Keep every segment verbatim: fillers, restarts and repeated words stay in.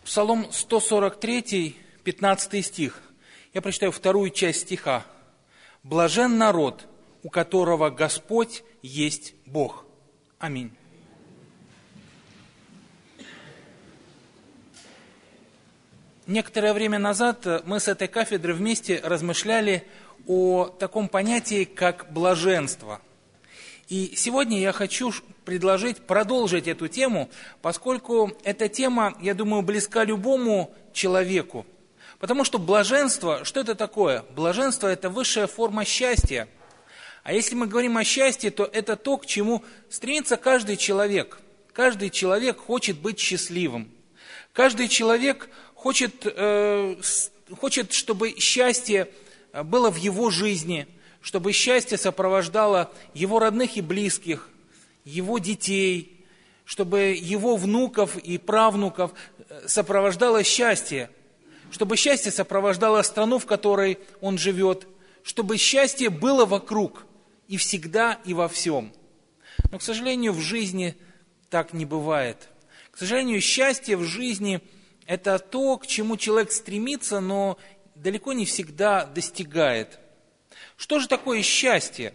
Псалом сто сорок три, пятнадцатый стих. Я прочитаю вторую часть стиха. «Блажен народ, у которого Господь есть Бог». Аминь. Некоторое время назад мы с этой кафедры вместе размышляли о таком понятии, как блаженство. И сегодня я хочу предложить продолжить эту тему, поскольку эта тема, я думаю, близка любому человеку. Потому что блаженство, что это такое? Блаженство – это высшая форма счастья. А если мы говорим о счастье, то это то, к чему стремится каждый человек. Каждый человек хочет быть счастливым. Каждый человек хочет, э, хочет, чтобы счастье было в его жизни, чтобы счастье сопровождало его родных и близких, его детей, чтобы его внуков и правнуков сопровождало счастье, чтобы счастье сопровождало страну, в которой он живет, чтобы счастье было вокруг и всегда, и во всем. Но, к сожалению, в жизни так не бывает. К сожалению, счастье в жизни – это то, к чему человек стремится, но далеко не всегда достигает. Что же такое счастье?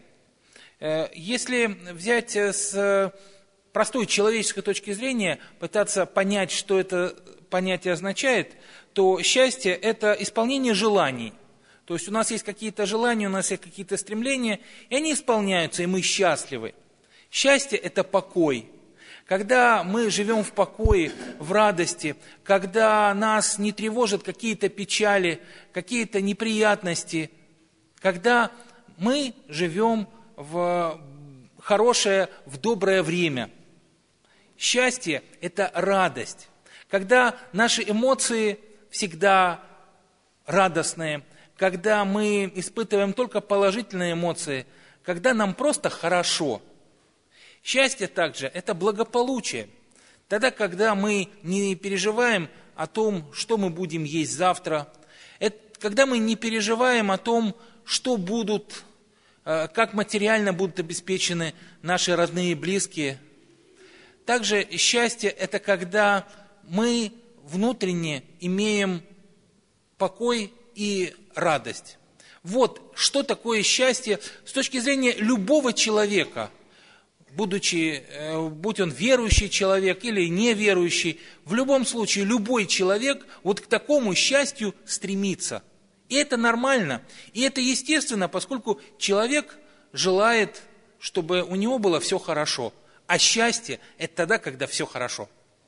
Если взять с простой человеческой точки зрения, пытаться понять, что это понятие означает, то счастье – это исполнение желаний. То есть у нас есть какие-то желания, у нас есть какие-то стремления, и они исполняются, и мы счастливы. Счастье – это покой. Когда мы живем в покое, в радости, когда нас не тревожат какие-то печали, какие-то неприятности, когда мы живем в хорошее, в доброе время. Счастье – это радость. Когда наши эмоции всегда радостные, когда мы испытываем только положительные эмоции, когда нам просто хорошо. Счастье также – это благополучие. Тогда, когда мы не переживаем о том, что мы будем есть завтра, это, когда мы не переживаем о том, что будут, как материально будут обеспечены наши родные и близкие. Также счастье – это когда мы внутренне имеем покой и радость. Вот что такое счастье с точки зрения любого человека, будучи, будь он верующий человек или неверующий, в любом случае любой человек вот к такому счастью стремится. И это нормально, и это естественно, поскольку человек желает, чтобы у него было все хорошо. А счастье – это тогда, когда все хорошо.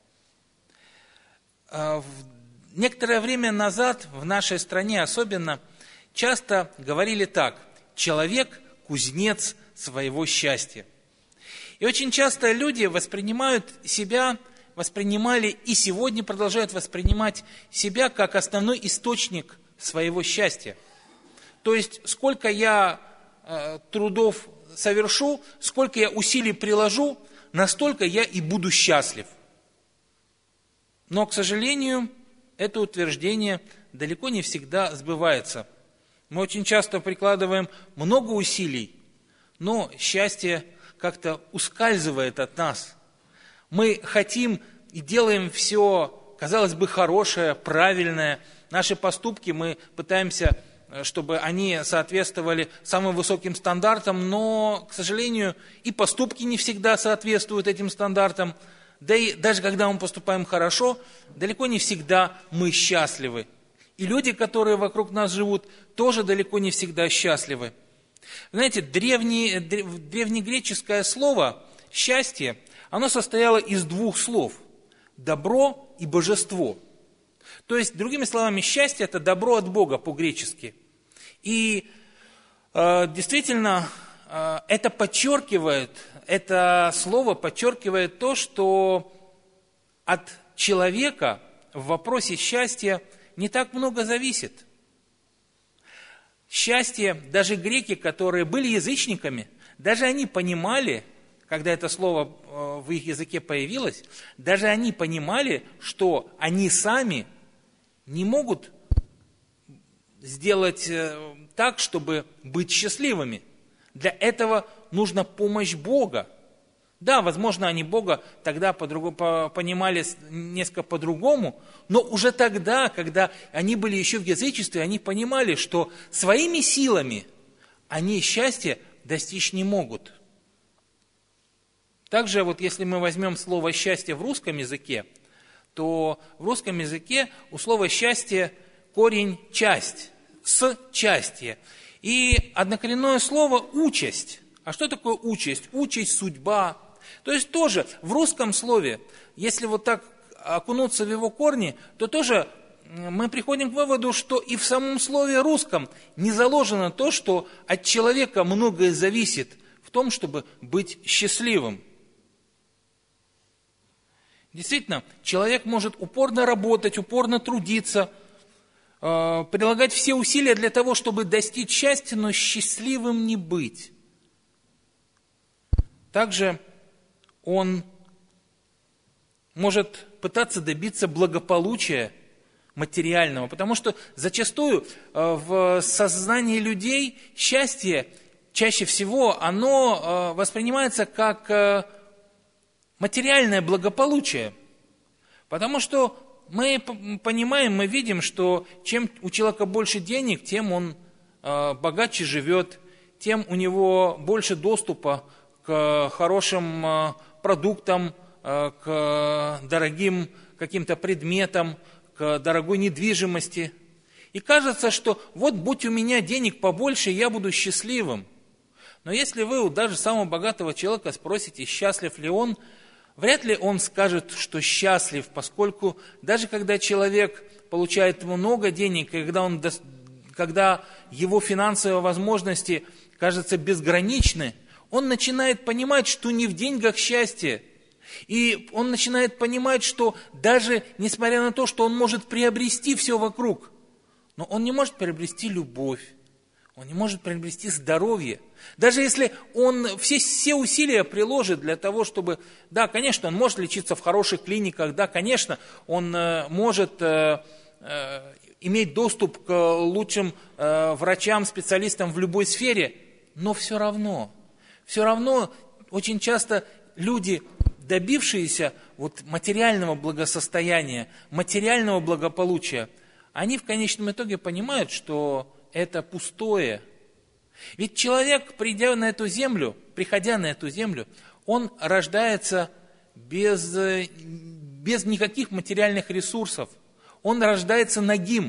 Некоторое время назад в нашей стране особенно часто говорили так: человек – кузнец своего счастья. И очень часто люди воспринимают себя, воспринимали и сегодня продолжают воспринимать себя как основной источник своего счастья. То есть, сколько я э, трудов совершу, сколько я усилий приложу, настолько я и буду счастлив. Но, к сожалению, это утверждение далеко не всегда сбывается. Мы очень часто прикладываем много усилий, но счастье как-то ускальзывает от нас. Мы хотим и делаем все, казалось бы, хорошее, правильное. Наши поступки мы пытаемся, чтобы они соответствовали самым высоким стандартам, но, к сожалению, и поступки не всегда соответствуют этим стандартам. Да и даже когда мы поступаем хорошо, далеко не всегда мы счастливы. И люди, которые вокруг нас живут, тоже далеко не всегда счастливы. Знаете, древнее, древнегреческое слово «счастье», оно состояло из двух слов – «добро» и «божество». То есть, другими словами, счастье – это добро от Бога по-гречески. И э, действительно, э, это подчеркивает, это слово подчеркивает то, что от человека в вопросе счастья не так много зависит. Счастье, даже греки, которые были язычниками, даже они понимали, когда это слово в их языке появилось, даже они понимали, что они сами не могут сделать так, чтобы быть счастливыми. Для этого нужна помощь Бога. Да, возможно, они Бога тогда по-другому, понимали несколько по-другому, но уже тогда, когда они были еще в язычестве, они понимали, что своими силами они счастья достичь не могут. Также вот если мы возьмем слово «счастье» в русском языке, то в русском языке у слова «счастье» корень «часть», «с части». И однокоренное слово «участь». А что такое участь? Участь, судьба. То есть тоже в русском слове, если вот так окунуться в его корни, то тоже мы приходим к выводу, что и в самом слове русском не заложено то, что от человека многое зависит в том, чтобы быть счастливым. Действительно, человек может упорно работать, упорно трудиться, э, прилагать все усилия для того, чтобы достичь счастья, но счастливым не быть. Также он может пытаться добиться благополучия материального, потому что зачастую в сознании людей счастье чаще всего оно воспринимается как материальное благополучие, потому что мы понимаем, мы видим, что чем у человека больше денег, тем он богаче живет, тем у него больше доступа к хорошим продуктам, к дорогим каким-то предметам, к дорогой недвижимости. И кажется, что вот будь у меня денег побольше, я буду счастливым. Но если вы у даже самого богатого человека спросите, счастлив ли он, вряд ли он скажет, что счастлив, поскольку даже когда человек получает много денег, когда, он, когда его финансовые возможности, кажется, безграничны, он начинает понимать, что не в деньгах счастье. И он начинает понимать, что даже несмотря на то, что он может приобрести все вокруг, но он не может приобрести любовь, он не может приобрести здоровье. Даже если он все, все усилия приложит для того, чтобы... Да, конечно, он может лечиться в хороших клиниках, да, конечно, он э, может э, э, иметь доступ к лучшим э, врачам, специалистам в любой сфере, но все равно... Все равно очень часто люди, добившиеся вот материального благосостояния, материального благополучия, они в конечном итоге понимают, что это пустое. Ведь человек, придя на эту землю, приходя на эту землю, он рождается без, без никаких материальных ресурсов. Он рождается нагим.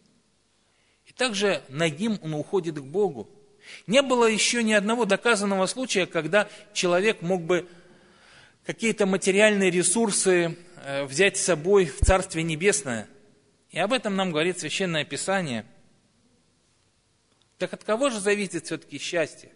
И также нагим он уходит к Богу. Не было еще ни одного доказанного случая, когда человек мог бы какие-то материальные ресурсы взять с собой в Царствие Небесное. И об этом нам говорит Священное Писание. Так от кого же зависит все-таки счастье?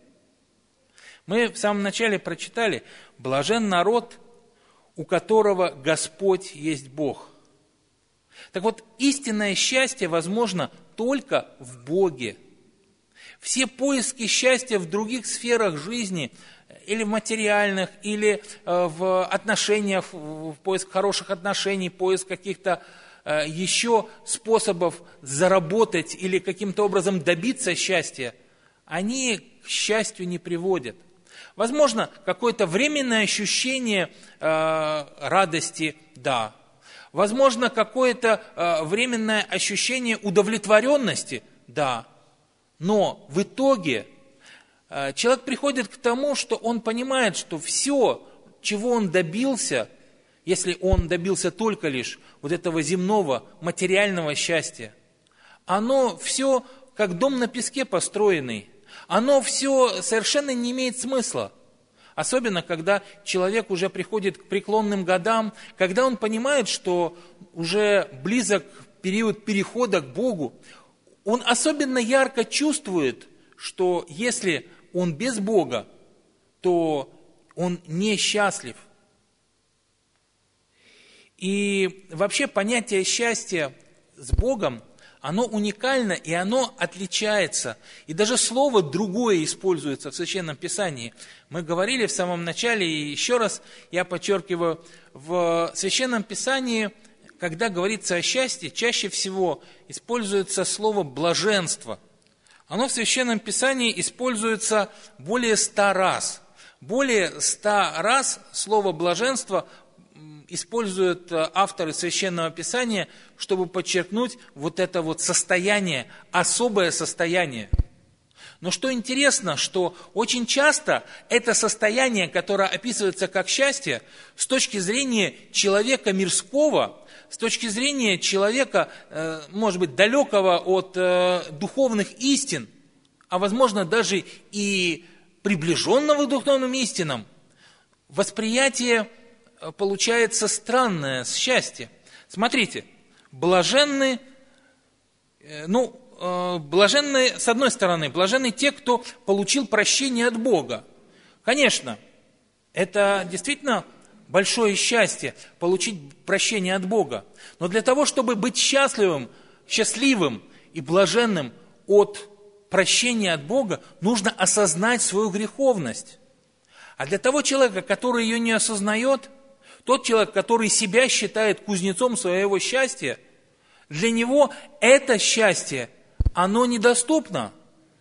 Мы в самом начале прочитали: «Блажен народ, у которого Господь есть Бог». Так вот, истинное счастье возможно только в Боге. Все поиски счастья в других сферах жизни, или в материальных, или в отношениях, в поиск хороших отношений, поиск каких-то еще способов заработать или каким-то образом добиться счастья, они к счастью не приводят. Возможно, какое-то временное ощущение радости, да. Возможно, какое-то временное ощущение удовлетворенности, да. Но в итоге человек приходит к тому, что он понимает, что все, чего он добился, если он добился только лишь вот этого земного материального счастья, оно все как дом на песке построенный, оно все совершенно не имеет смысла. Особенно, когда человек уже приходит к преклонным годам, когда он понимает, что уже близок период перехода к Богу, он особенно ярко чувствует, что если он без Бога, то он несчастлив. И вообще понятие счастья с Богом, оно уникально и оно отличается. И даже слово другое используется в Священном Писании. Мы говорили в самом начале, и еще раз я подчеркиваю, в Священном Писании, когда говорится о счастье, чаще всего используется слово «блаженство». Оно в Священном Писании используется более ста раз. более ста раз слово «блаженство» используют авторы Священного Писания, чтобы подчеркнуть вот это вот состояние, особое состояние. Но что интересно, что очень часто это состояние, которое описывается как счастье, с точки зрения человека мирского, с точки зрения человека, может быть, далекого от духовных истин, а возможно даже и приближенного к духовным истинам, восприятие получается странное с счастья. Смотрите, блаженны, ну, блаженны, с одной стороны, блаженны те, кто получил прощение от Бога. Конечно, это действительно большое счастье, получить прощение от Бога. Но для того, чтобы быть счастливым, счастливым и блаженным от прощения от Бога, нужно осознать свою греховность. А для того человека, который ее не осознает, тот человек, который себя считает кузнецом своего счастья, для него это счастье, оно недоступно.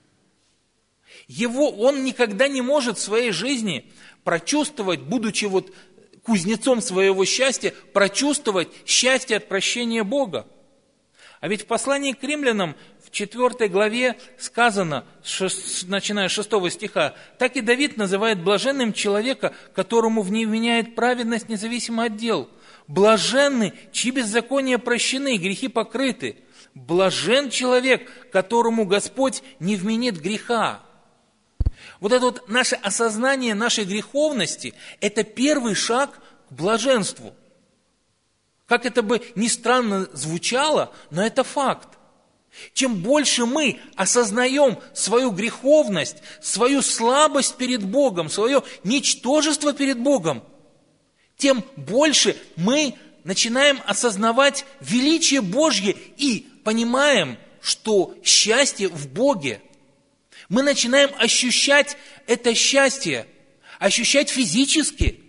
Его, он никогда не может в своей жизни прочувствовать, будучи вот кузнецом своего счастья, прочувствовать счастье от прощения Бога. А ведь в послании к римлянам в четвёртой главе сказано, начиная с шестого стиха, так и Давид называет блаженным человека, которому вменяет праведность независимо от дел. Блаженны, чьи беззакония прощены, грехи покрыты. Блажен человек, которому Господь не вменит греха. Вот это вот наше осознание нашей греховности, это первый шаг к блаженству. Как это бы ни странно звучало, но это факт. Чем больше мы осознаем свою греховность, свою слабость перед Богом, свое ничтожество перед Богом, тем больше мы начинаем осознавать величие Божье и понимаем, что счастье в Боге. Мы начинаем ощущать это счастье, ощущать физически.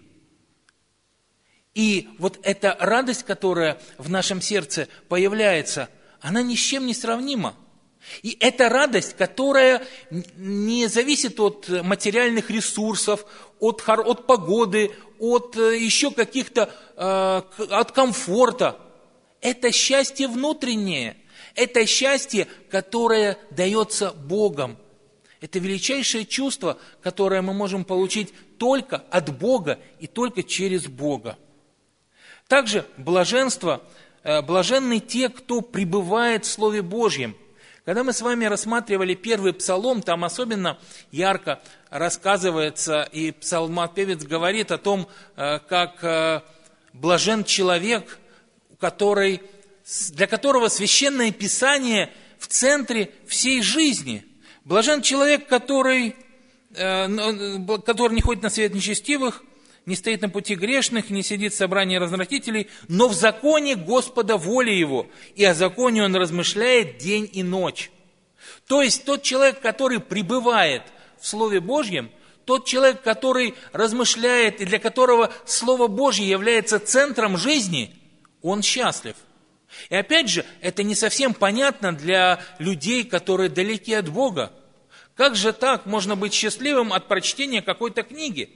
И вот эта радость, которая в нашем сердце появляется, она ни с чем не сравнима. И это радость, которая не зависит от материальных ресурсов, от, от погоды, от еще каких-то, э, от комфорта. Это счастье внутреннее, это счастье, которое дается Богом. Это величайшее чувство, которое мы можем получить только от Бога и только через Бога. Также блаженство, блаженны те, кто пребывает в Слове Божьем. Когда мы с вами рассматривали первый псалом, там особенно ярко рассказывается, и псалмопевец говорит о том, как блажен человек, который, для которого Священное Писание в центре всей жизни. Блажен человек, который, который не ходит на свет нечестивых, не стоит на пути грешных, не сидит в собрании развратителей, но в законе Господа воля его, и о законе он размышляет день и ночь. То есть тот человек, который пребывает в Слове Божьем, тот человек, который размышляет и для которого Слово Божье является центром жизни, он счастлив. И опять же, это не совсем понятно для людей, которые далеки от Бога. Как же так можно быть счастливым от прочтения какой-то книги?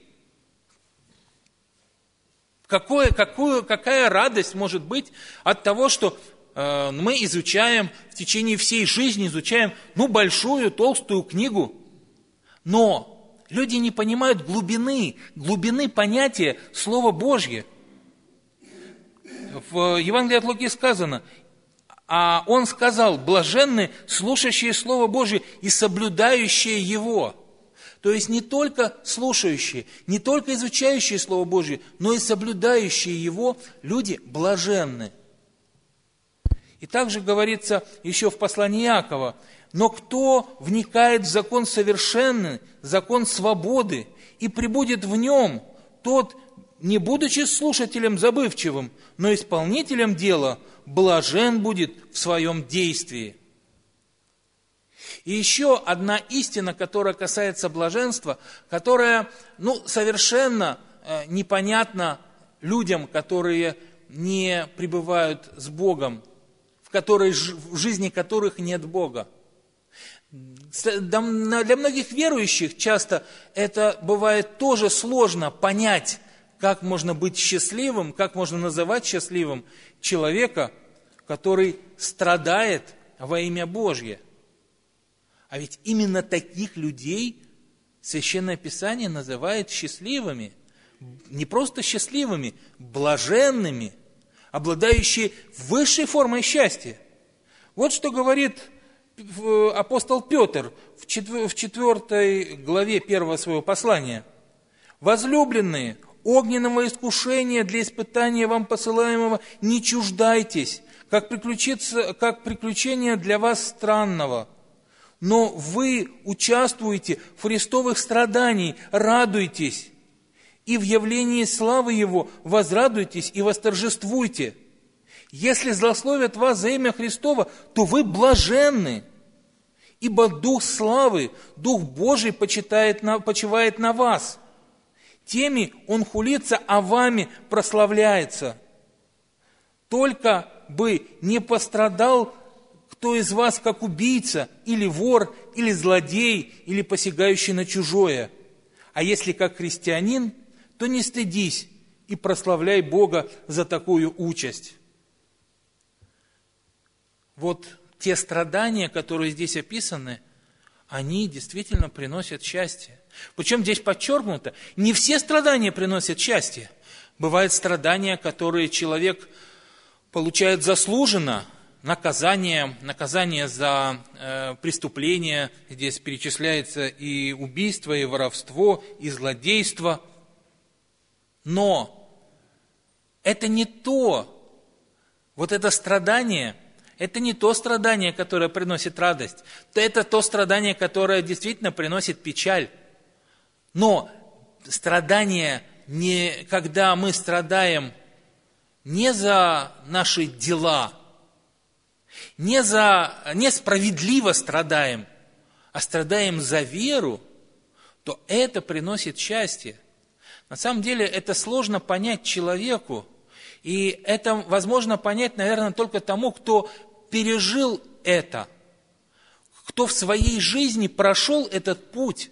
Какое, какую, какая радость может быть от того, что э, мы изучаем в течение всей жизни, изучаем ну, большую, толстую книгу, но люди не понимают глубины, глубины понятия Слова Божье. В Евангелии от Луки сказано, а он сказал, блаженны слушающие Слово Божье и соблюдающие его. То есть не только слушающие, не только изучающие Слово Божье, но и соблюдающие его люди блаженны. И также говорится еще в послании Иакова, но кто вникает в закон совершенный, закон свободы, и пребудет в нем, тот, не будучи слушателем забывчивым, но исполнителем дела, блажен будет в своем действии. И еще одна истина, которая касается блаженства, которая ну, совершенно э, непонятна людям, которые не пребывают с Богом, в, которой, в жизни которых нет Бога. Для многих верующих часто это бывает тоже сложно понять, как можно быть счастливым, как можно называть счастливым человека, который страдает во имя Божье. А ведь именно таких людей Священное Писание называет счастливыми. Не просто счастливыми, блаженными, обладающие высшей формой счастья. Вот что говорит апостол Петр в четвёртой главе первого своего послания. «Возлюбленные, огненного искушения для испытания вам посылаемого не чуждайтесь, как, как приключение для вас странного. Но вы участвуете в христовых страданиях, радуйтесь, и в явлении славы Его возрадуйтесь и восторжествуйте. Если злословят вас за имя Христово, то вы блаженны, ибо Дух славы, Дух Божий почитает на, почивает на вас. Теми Он хулится, а вами прославляется. Только бы не пострадал кто из вас как убийца, или вор, или злодей, или посягающий на чужое. А если как христианин, то не стыдись и прославляй Бога за такую участь». Вот те страдания, которые здесь описаны, они действительно приносят счастье. Причем здесь подчеркнуто, не все страдания приносят счастье. Бывают страдания, которые человек получает заслуженно, наказание, наказание за э, преступление, здесь перечисляется и убийство, и воровство, и злодейство. Но это не то, вот это страдание, это не то страдание, которое приносит радость, это то страдание, которое действительно приносит печаль. Но страдание, не, когда мы страдаем не за наши дела, не за, несправедливо страдаем, а страдаем за веру, то это приносит счастье. На самом деле это сложно понять человеку, и это возможно понять, наверное, только тому, кто пережил это, кто в своей жизни прошел этот путь.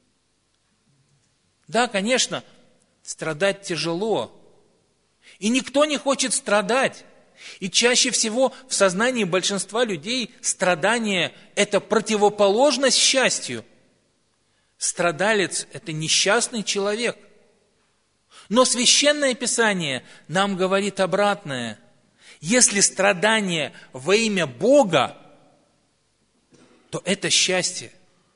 Да, конечно, страдать тяжело, и никто не хочет страдать. И чаще всего в сознании большинства людей страдание – это противоположность счастью. Страдалец – это несчастный человек. Но Священное Писание нам говорит обратное. Если страдание во имя Бога, то это счастье.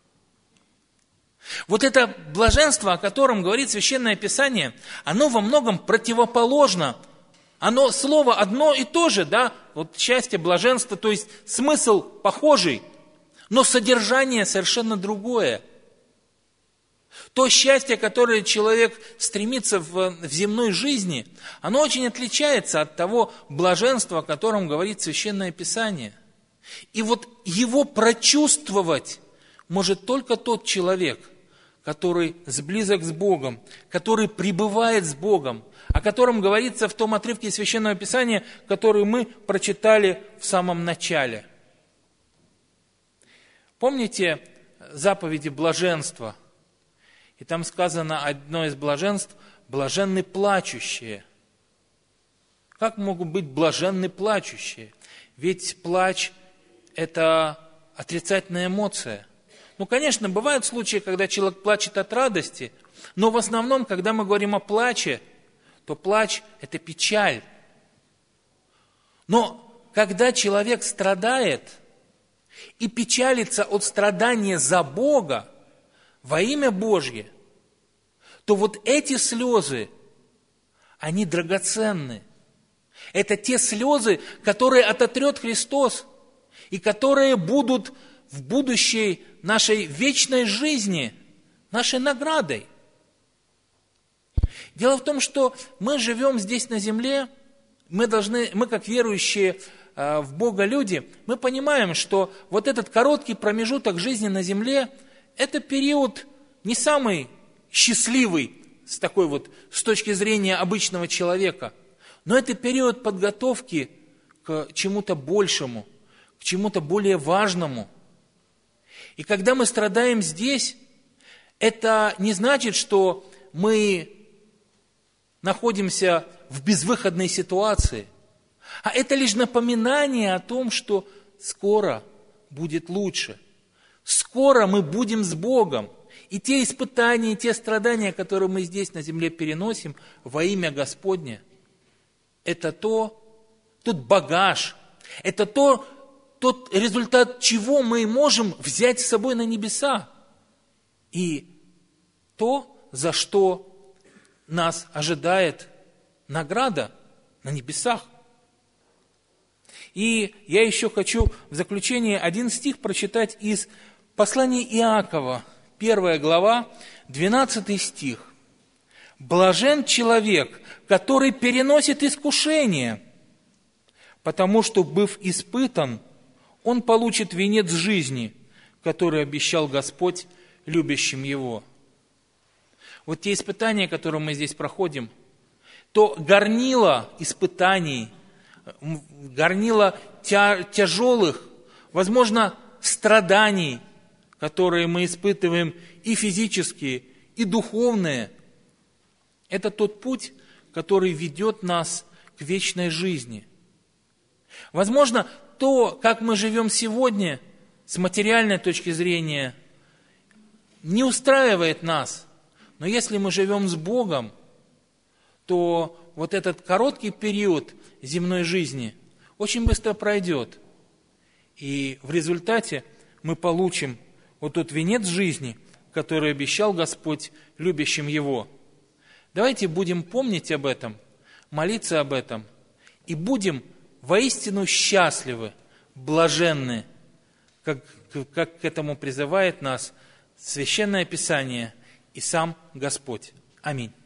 Вот это блаженство, о котором говорит Священное Писание, оно во многом противоположно. Оно слово одно и то же, да, вот счастье, блаженство, то есть смысл похожий, но содержание совершенно другое. То счастье, которое человек стремится в, в земной жизни, оно очень отличается от того блаженства, о котором говорит Священное Писание. И вот его прочувствовать может только тот человек, который сблизок с Богом, который пребывает с Богом, о котором говорится в том отрывке Священного Писания, который мы прочитали в самом начале. Помните заповеди блаженства? И там сказано одно из блаженств – блаженны плачущие. Как могут быть блаженны плачущие? Ведь плач – это отрицательная эмоция. Ну, конечно, бывают случаи, когда человек плачет от радости, но в основном, когда мы говорим о плаче, то плач – это печаль. Но когда человек страдает и печалится от страдания за Бога, во имя Божье, то вот эти слезы, они драгоценны. Это те слезы, которые ототрет Христос, и которые будут в будущей нашей вечной жизни нашей наградой. Дело в том, что мы живем здесь на земле, мы должны, мы как верующие э, в Бога люди, мы понимаем, что вот этот короткий промежуток жизни на земле – это период не самый счастливый с такой вот, с точки зрения обычного человека, но это период подготовки к чему-то большему, к чему-то более важному. И когда мы страдаем здесь, это не значит, что мы находимся в безвыходной ситуации, а это лишь напоминание о том, что скоро будет лучше. Скоро мы будем с Богом. И те испытания, и те страдания, которые мы здесь на земле переносим во имя Господне, это то, тот багаж, это то, тот результат, чего мы можем взять с собой на небеса. И то, за что нас ожидает награда на небесах. И я еще хочу в заключение один стих прочитать из послания Иакова, первая глава, двенадцатый стих. «Блажен человек, который переносит искушение, потому что, быв испытан, он получит венец жизни, который обещал Господь любящим его». Вот те испытания, которые мы здесь проходим, то горнило испытаний, горнило тя- тяжелых, возможно, страданий, которые мы испытываем и физические, и духовные, это тот путь, который ведет нас к вечной жизни. Возможно, то, как мы живем сегодня, с материальной точки зрения, не устраивает нас. Но если мы живем с Богом, то вот этот короткий период земной жизни очень быстро пройдет. И в результате мы получим вот тот венец жизни, который обещал Господь любящим Его. Давайте будем помнить об этом, молиться об этом, и будем воистину счастливы, блаженны, как, как к этому призывает нас Священное Писание и сам Господь. Аминь.